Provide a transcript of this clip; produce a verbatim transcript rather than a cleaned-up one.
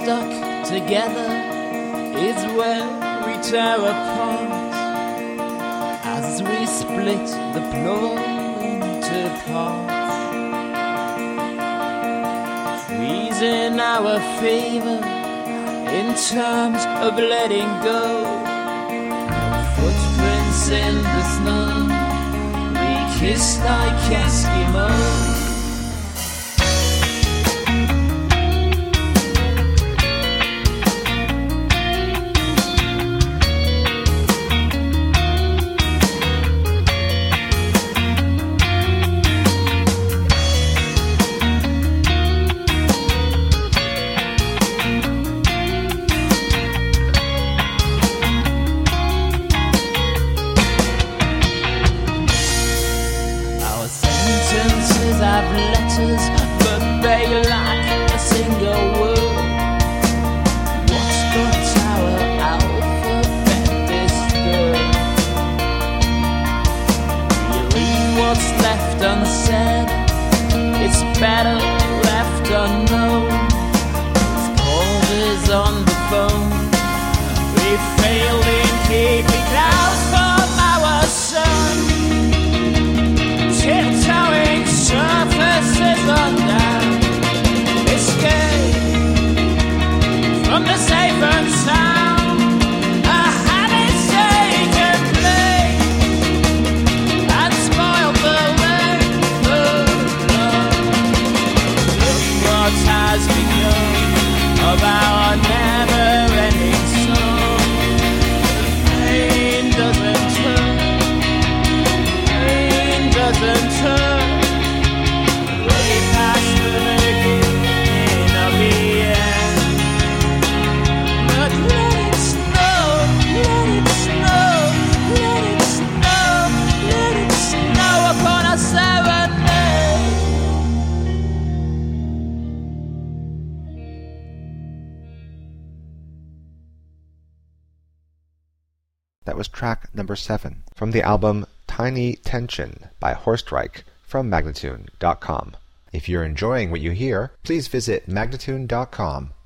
stuck together is where we tear apart, as we split the plot into parts, freezing our favor in terms of letting go. Footprints in the snow, we kiss like Eskimos. Have letters, but they lack a single word. What's got our alphabet disturbed? We leave what's left unsaid, it's better left unknown. It's causes on the phone, we failed in keeping clouds from our sun. Tiptoeing surfaces undone, escape from the safe and sound. A habit taken place and spoiled the rainbow love. Look what has become of our never-ending song. The pain doesn't turn, pain doesn't turn. That was track number seven from the album Tiny Tension by Horstreich from Magnatune dot com. If you're enjoying what you hear, please visit Magnatune dot com